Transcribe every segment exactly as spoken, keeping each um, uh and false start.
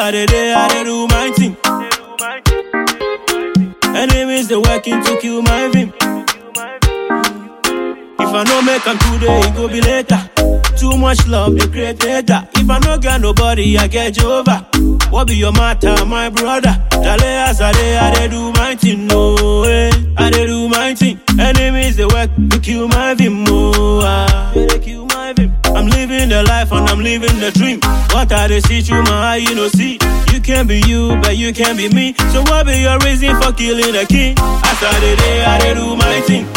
I dey dey, I dey do my thing. Enemies they working to kill my vim. If I no make am today, it go be later. Too much love, they create later. If I no get nobody, I get Jehovah. What be your matter, my brother? Dale as I dey, I dey do my thing, no way. I dey do my thing. Enemies they work to kill my vim, oh ah. They kill my vim. I'm living the life and I'm living the dream. What I dey see through my eye, you know see. You can be you, but you can be me. So what be your reason for killing the king? As I dey dey, I dey do my thing.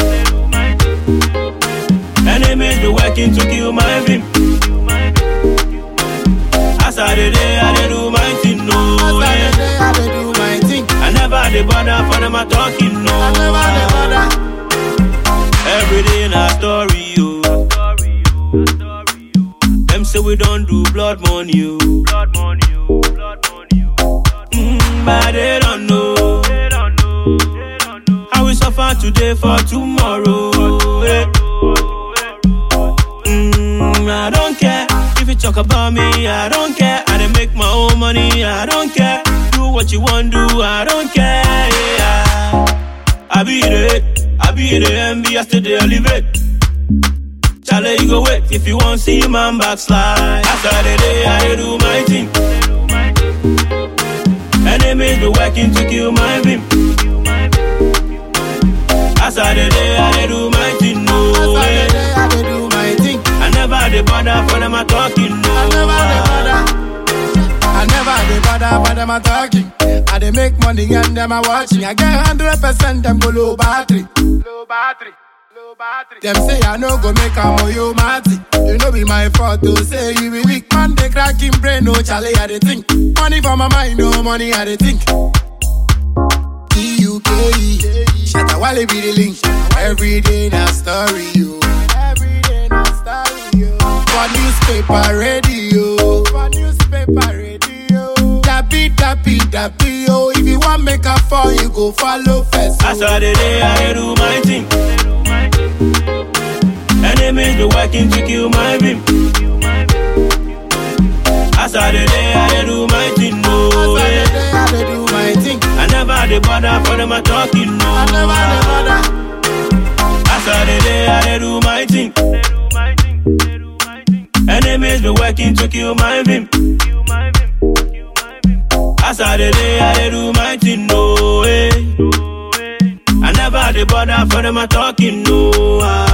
Enemies be working to kill my vim. As I dey dey, I dey do my thing, no. As I dey dey, I dey do my thing. I never dey bother for them a talking, no. I never dey bother. Every day in a story, yo. Them say we don't do blood money, yo. Mm, but they don't know. How we suffer today for tomorrow. eh. Mm, I don't care if you talk about me, I don't care. I dey make my own money, I don't care. Do what you want do, I don't care. Yeah. I be the, I be the envy, I still dey elevate. Charlie, you go wait if you want see man backslide. After the day, I dey do my thing. Enemies be working to kill my vim. After the day, I dey do my thing, no As I way. dey dey, I dey do my thing. I never dey bother for them a talking, no. I never dey bother. I never dey bother for them a talking. I dey make money and them a watching. I get hundred percent them go low battery. Low battery. Low battery. Them say I no go make a moyo mati. You know be my fault to say you be weak man. They cracking brain, no Charlie I dey think. Money for my mind, no money I dey think. T U K E, Shatta Wale be the link. Every day na story yo. Every day na story yo. For newspaper radio. For newspaper radio. Dappy dappy dappy yo. If you want make a fall, you go follow first. As I dey dey, I dey do my thing. Enemies be working to kill my vim. As I dey dey, I dey do my thing, no As I way. dey dey, I dey do my thing. I never dey bother for them a talking, no. I never dey bother. As I dey dey, I dey do my thing. Enemies be working to kill my vim. As I dey dey, I dey do my thing, no way. I never dey bother for them a talking, no.